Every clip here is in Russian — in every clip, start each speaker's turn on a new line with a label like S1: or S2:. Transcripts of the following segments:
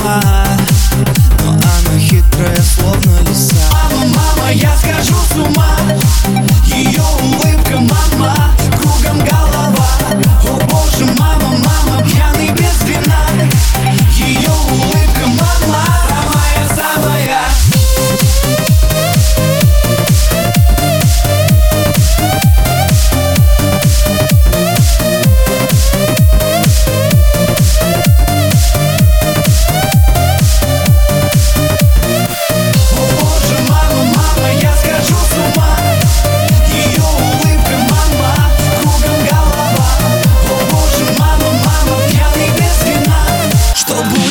S1: сама, но она хитрая, словно лиса.
S2: Мама, мама, я схожу с ума. Ее улыбка, мама, кругом голова. О боже, мама, мама, пьяный без вина. Ее улыбка, мама, самая-самая.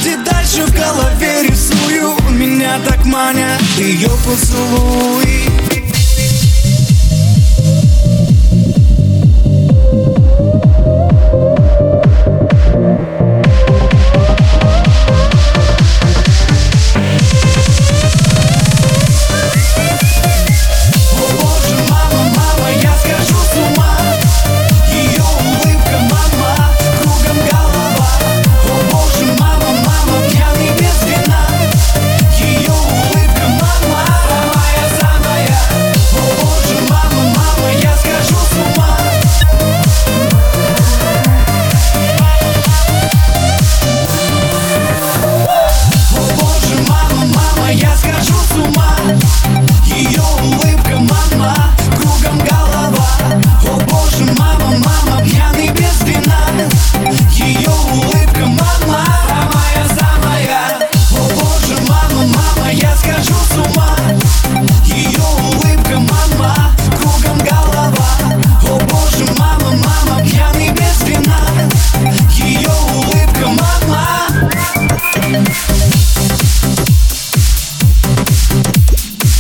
S1: В голове рисую, меня так манят ее поцелуи.